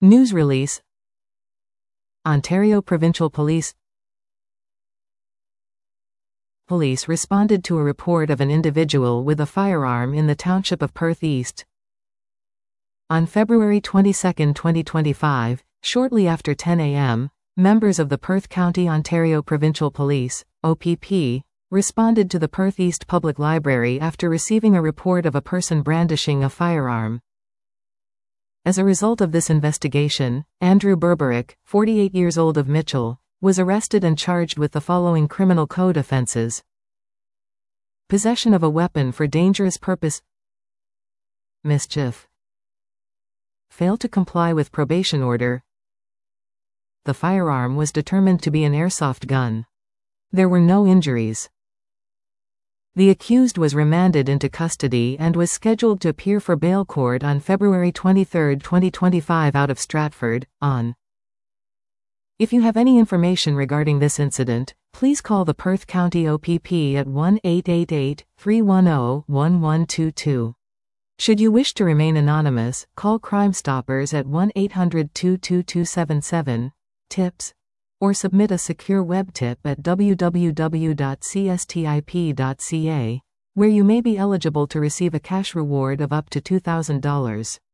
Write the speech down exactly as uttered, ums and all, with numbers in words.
News release. Ontario Provincial Police. Police responded to a report of an individual with a firearm in the township of Perth East. On February twenty-second, twenty twenty-five, shortly after ten a m, members of the Perth County Ontario Provincial Police, O P P, responded to the Perth East Public Library after receiving a report of a person brandishing a firearm. As a result of this investigation, Andrew Berberick, forty-eight years old of Mitchell, was arrested and charged with the following criminal code offences: possession of a weapon for dangerous purpose, mischief, fail to comply with probation order. The firearm was determined to be an airsoft gun. There were no injuries. The accused was remanded into custody and was scheduled to appear for bail court on February twenty-third, twenty twenty-five out of Stratford, on. If you have any information regarding this incident, please call the Perth County O P P at one eight eight eight, three one zero, one one two two. Should you wish to remain anonymous, call Crime Stoppers at one eight hundred, two two two seven seven, tips, or submit a secure web tip at w w w dot c s t i p dot c a, where you may be eligible to receive a cash reward of up to two thousand dollars.